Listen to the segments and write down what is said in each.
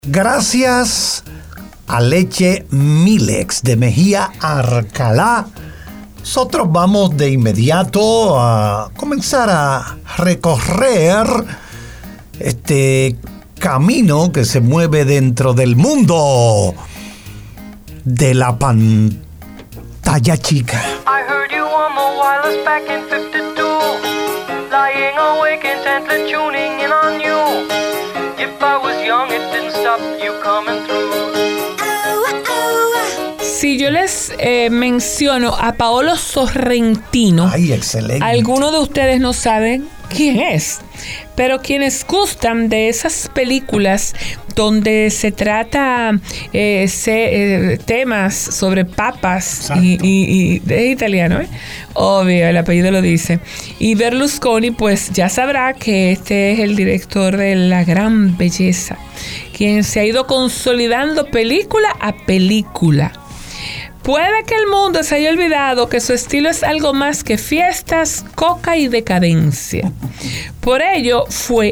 Gracias a Leche Milex de Mejía Alcalá, nosotros vamos de inmediato a comenzar a recorrer este camino que se mueve dentro del mundo de la pantalla chica. I heard you on the wireless back in 52, lying awake intently tuning in on you. If I was young, it didn't stop you coming through. Si yo les menciono a Paolo Sorrentino, ¡ay, excelente! Algunos de ustedes no saben quién es, pero quienes gustan de esas películas donde se trata temas sobre papas y es italiano, obvio, el apellido lo dice, y Berlusconi, pues ya sabrá que este es el director de La Gran Belleza, quien se ha ido consolidando película a película. Puede que el mundo se haya olvidado que su estilo es algo más que fiestas, coca y decadencia. Por ello,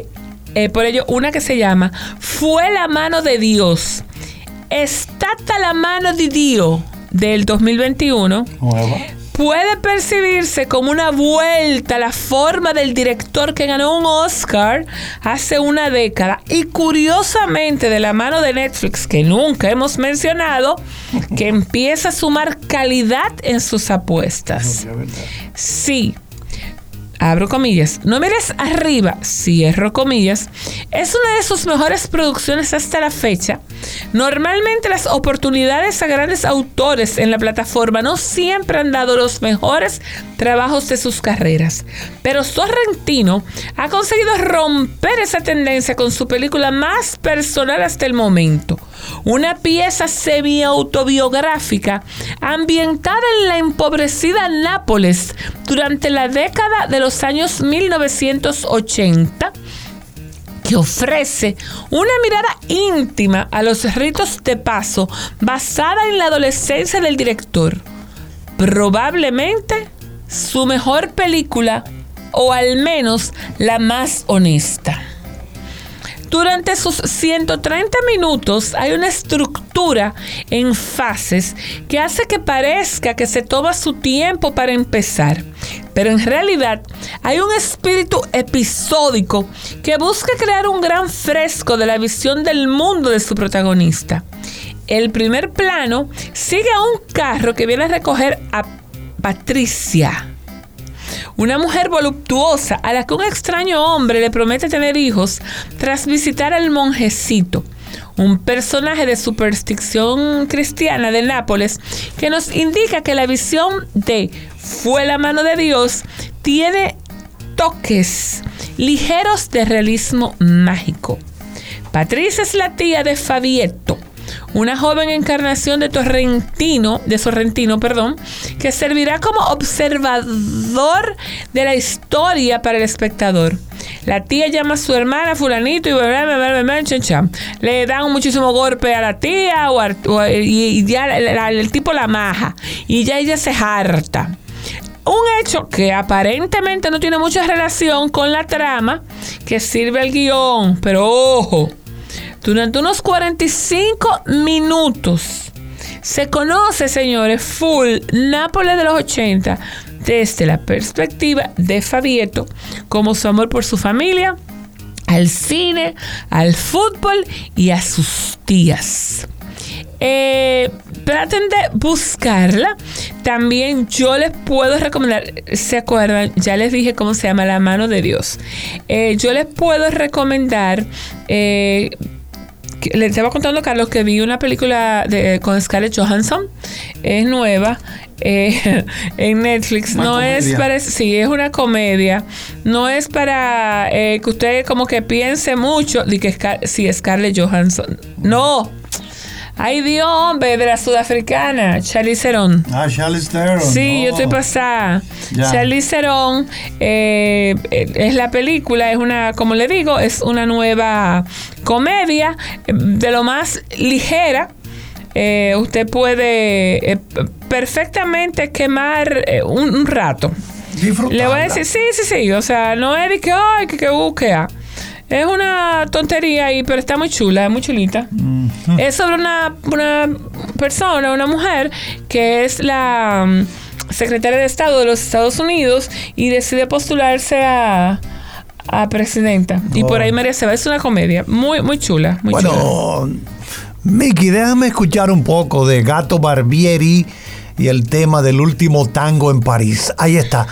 una que se llama Fue la mano de Dios. Stata la mano di Dio del 2021. Nueva. Puede percibirse como una vuelta a la forma del director que ganó un Oscar hace una década y curiosamente de la mano de Netflix, que nunca hemos mencionado, que empieza a sumar calidad en sus apuestas. Sí, abro comillas, no mires arriba, cierro comillas, es una de sus mejores producciones hasta la fecha. Normalmente las oportunidades a grandes autores en la plataforma no siempre han dado los mejores trabajos de sus carreras, pero Sorrentino ha conseguido romper esa tendencia con su película más personal hasta el momento. Una pieza semi-autobiográfica ambientada en la empobrecida Nápoles durante la década de los años 1980, que ofrece una mirada íntima a los ritos de paso basada en la adolescencia del director. Probablemente su mejor película, o al menos la más honesta. Durante sus 130 minutos hay una estructura en fases que hace que parezca que se toma su tiempo para empezar, pero en realidad hay un espíritu episódico que busca crear un gran fresco de la visión del mundo de su protagonista. El primer plano sigue a un carro que viene a recoger a Patricia, una mujer voluptuosa a la que un extraño hombre le promete tener hijos tras visitar al monjecito, un personaje de superstición cristiana de Nápoles que nos indica que la visión de Fue la mano de Dios tiene toques ligeros de realismo mágico. Patricia es la tía de Fabietto, una joven encarnación de Sorrentino, que servirá como observador de la historia para el espectador. La tía llama a su hermana fulanito y le dan muchísimo golpe a la tía y ya el tipo la maja y ya ella se harta. Un hecho que aparentemente no tiene mucha relación con la trama que sirve al guión, pero ojo, durante unos 45 minutos se conoce, señores, full Nápoles de los 80 desde la perspectiva de Fabietto, como su amor por su familia, al cine, al fútbol y a sus tías. Traten de buscarla. También yo les puedo recomendar, ¿se acuerdan? Ya les dije cómo se llama, La mano de Dios. Yo les puedo recomendar, le estaba contando a Carlos que vi una película con Scarlett Johansson, es nueva, en Netflix. Una comedia. Es una comedia. No es para que usted como que piense mucho de que Scarlett Johansson. No. Ay, Dios, hombre, de la sudafricana, Charlize Theron. Charlize Theron. Sí, yo estoy pasada. Charlize Theron es la película, como le digo, es una nueva comedia de lo más ligera. Usted puede perfectamente quemar un rato. Disfrutarla. Le voy a decir, sí. O sea, no es de que busque. Es una tontería ahí, pero está muy chula, es muy chulita. Uh-huh. Es sobre una persona, una mujer, que es la secretaria de Estado de los Estados Unidos y decide postularse a presidenta. Y por ahí María se va. Es una comedia muy, muy chula. Muy chula. Mickey, déjame escuchar un poco de Gato Barbieri y el tema del último tango en París. Ahí está.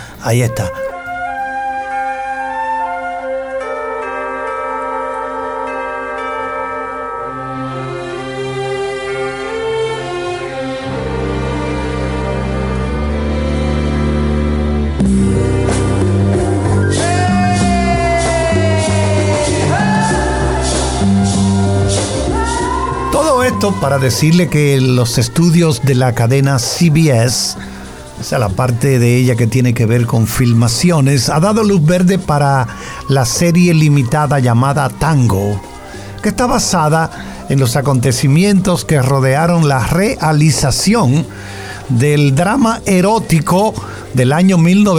Para decirle que los estudios de la cadena CBS, o sea, la parte de ella que tiene que ver con filmaciones, ha dado luz verde para la serie limitada llamada Tango, que está basada en los acontecimientos que rodearon la realización del drama erótico del año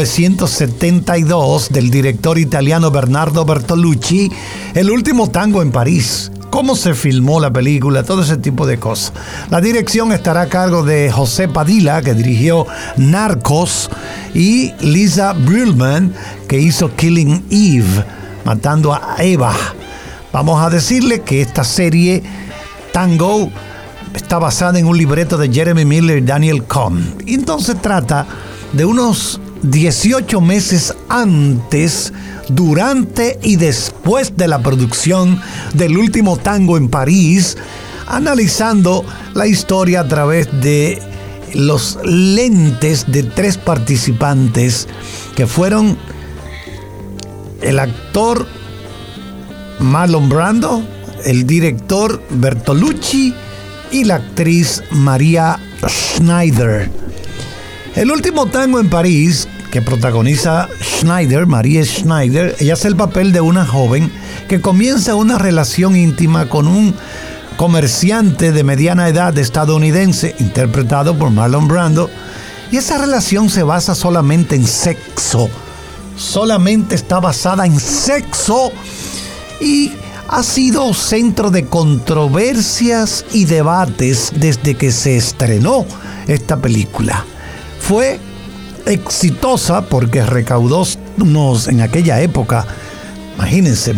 1972 del director italiano Bernardo Bertolucci, El último tango en París. Cómo se filmó la película, todo ese tipo de cosas. La dirección estará a cargo de José Padilla, que dirigió Narcos, y Lisa Brühlman, que hizo Killing Eve, matando a Eva. Vamos a decirle que esta serie, Tango, está basada en un libreto de Jeremy Miller y Daniel Cohn. Y entonces trata de unos 18 meses antes, durante y después de la producción del último tango en París, analizando la historia a través de los lentes de 3 participantes que fueron el actor Marlon Brando, el director Bertolucci y la actriz Maria Schneider. El último tango en París, que protagoniza Maria Schneider, ella hace el papel de una joven que comienza una relación íntima con un comerciante de mediana edad estadounidense, interpretado por Marlon Brando, y esa relación se basa solamente en sexo. Solamente está basada en sexo y ha sido centro de controversias y debates desde que se estrenó esta película. Fue exitosa porque recaudó en aquella época, imagínense,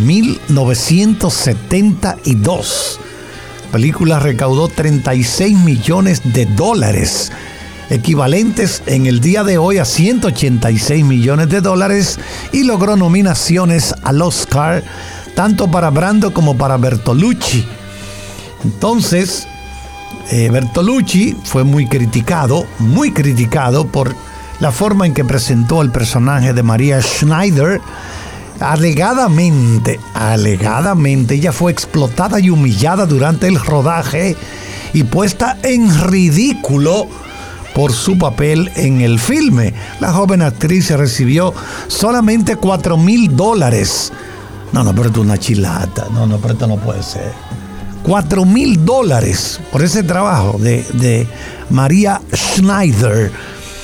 1972. La película recaudó $36 millones, equivalentes en el día de hoy a $186 millones, y logró nominaciones al Oscar, tanto para Brando como para Bertolucci. Entonces, Bertolucci fue muy criticado por la forma en que presentó el personaje de Maria Schneider. Alegadamente, ella fue explotada y humillada durante el rodaje y puesta en ridículo por su papel en el filme. La joven actriz recibió solamente $4,000. No, pero esto es una chilata. No, pero esto no puede ser. $4,000 por ese trabajo de Maria Schneider.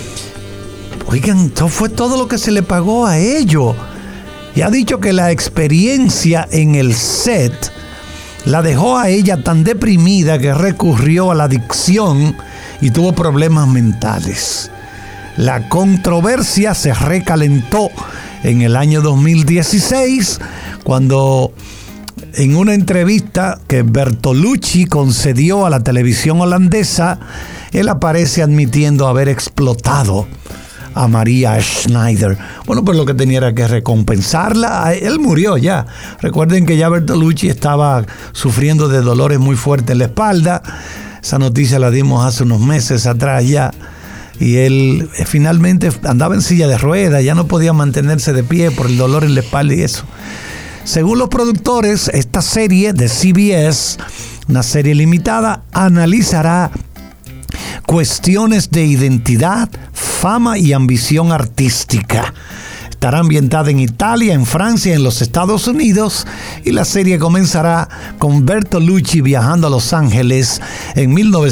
Oigan, esto fue todo lo que se le pagó a ello. Y ha dicho que la experiencia en el set la dejó a ella tan deprimida que recurrió a la adicción y tuvo problemas mentales. La controversia se recalentó en el año 2016, cuando en una entrevista que Bertolucci concedió a la televisión holandesa, él aparece admitiendo haber explotado a Maria Schneider. Bueno, pues lo que tenía era que recompensarla. Él murió ya. Recuerden que ya Bertolucci estaba sufriendo de dolores muy fuertes en la espalda. Esa noticia la dimos hace unos meses atrás ya. Y él finalmente andaba en silla de ruedas, ya no podía mantenerse de pie por el dolor en la espalda y eso. Según los productores, esta serie de CBS, una serie limitada, analizará cuestiones de identidad, fama y ambición artística. Estará ambientada en Italia, en Francia y en los Estados Unidos, y la serie comenzará con Bertolucci viajando a Los Ángeles en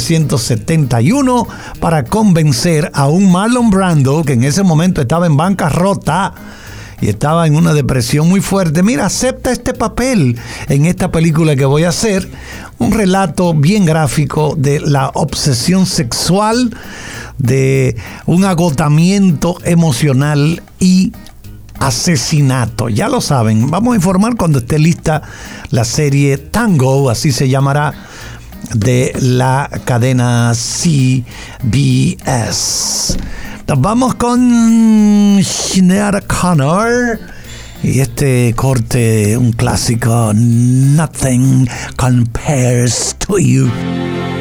1971 para convencer a un Marlon Brando, que en ese momento estaba en bancarrota, y estaba en una depresión muy fuerte. Mira, acepta este papel en esta película que voy a hacer. Un relato bien gráfico de la obsesión sexual, de un agotamiento emocional y asesinato. Ya lo saben, vamos a informar cuando esté lista la serie Tango, así se llamará, de la cadena CBS. Nos vamos con Sinéad O'Connor y este corte, un clásico, Nothing Compares to You.